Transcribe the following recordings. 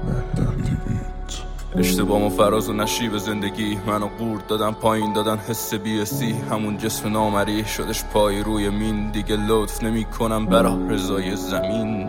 اشتباه و فراز و نشیب زندگی منو قورت دادن، پایین دادن حس بی‌اسی. همون جسم نامری شدش پای روی مین، دیگه لطف نمی کنم برا رضای زمین.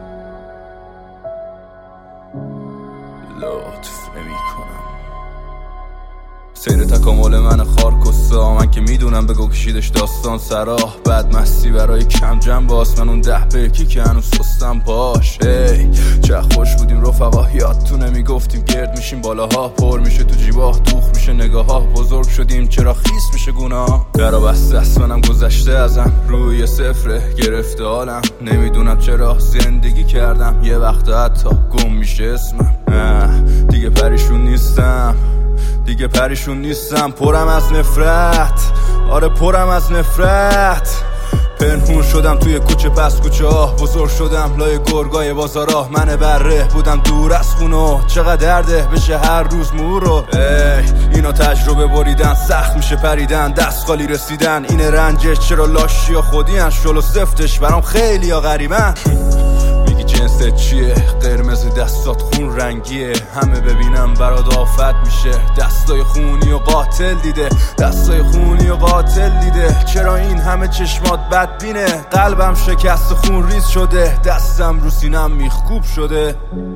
لطف نمی کنم. سیر تکامل من خارکستا، من که میدونم بگو کشیدش داستان سراه. بعد مستی برای کم جنب باست، من اون 10 بکی که هنوز سستم پاش. ای چه خوش بودیم رفقا، یادتو نمیگفتیم گرد میشیم بالاها، پر میشه تو جیباه، دوخ میشه نگاها. بزرگ شدیم چرا خیس میشه گناه. درا بسته است منم گذشته ازم، روی صفره گرفته حالم. نمیدونم چرا زندگی کردم، یه وقت حتی گم میشه اسمم. دیگه پریشون نیستم، دیگه پریشون نیستم. پرم از نفرت، آره پرم از نفرت. پنهون شدم توی کوچه پس کوچه ها، بزرگ شدم لای گرگای بازارا. من بره بودم دور از خونو، چقدر درده بشه هر روز مورو. اینا تجربه بریدن، سخت میشه پریدن، دست خالی رسیدن. این رنجش چرا لاشی ها خودی هن، شل و سفتش برام خیلی ها غریبن. میگی جنست چیه؟ قرمز دستات خون رنگیه. همه ببینم برات آفت میشه، دستای خونی و قاتل دیده، دستای خونی و قاتل دیده. چرا این همه چشمات بدبینه؟ قلبم شکست خون ریز شده، دستم رو سینم میخکوب شده.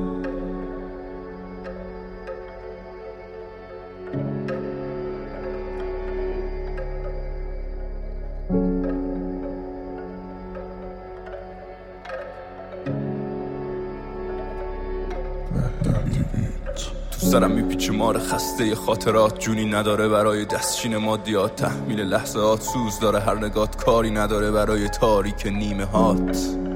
تو سرم میپیچه مار خسته خاطرات، جونی نداره برای دستچین مادیات. تحمیل لحظات سوز داره هر نگات، کاری نداره برای تاریک نیمه هات.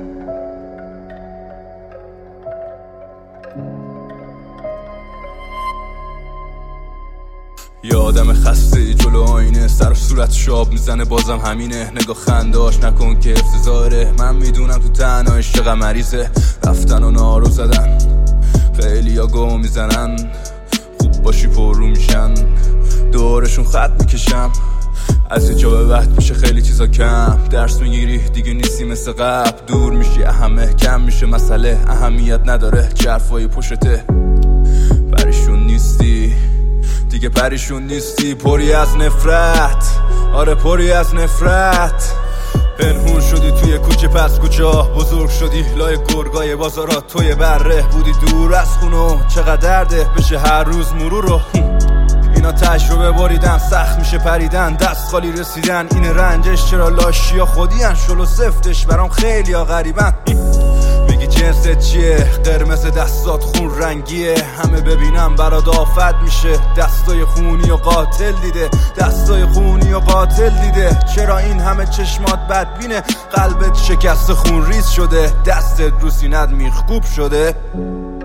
یه آدم خسته جلو آینه، سر و صورت شاب میزنه بازم همینه. نگاه خنداش نکن که حفظ ظاهره، من میدونم تو تنهاییش چقدر مریضه. رفتن و نارو زدن، خیلی ها گم میزنن. خوب باشی پر رو میشن، دورشون خط میکشم. از یه جا به بعد میشه خیلی چیزا کم، درس میگیری دیگه نیستی مثل قبل. دور میشی همه کم میشه مسئله، اهمیت نداره چه حرفایی پشته. پریشون نیستی دیگه، پریشون نیستی. پری از نفرت، آره پری از نفرت. پنهون شدی توی کوچه پس کوچه ها، بزرگ شدی لای گرگای بازارا. توی بره بودی دور از خونو، چقدر درده بشه هر روز مرور رو. اینا تجربه بریدن، سخت میشه پریدن، دست خالی رسیدن. این رنجش چرا لاشی ها خودی هن، شل و سفتش برام خیلی ها غریبن. میگی جنست چیه؟ قرمز دستات خون رنگیه. همه ببینم برات آفت میشه، دستای خونی و قاتل دیده، دستای خونی و قاتل دیده. چرا این همه چشمات بدبینه؟ قلبت شکست خون ریز شده، دستت رو سینت میخکوب شده.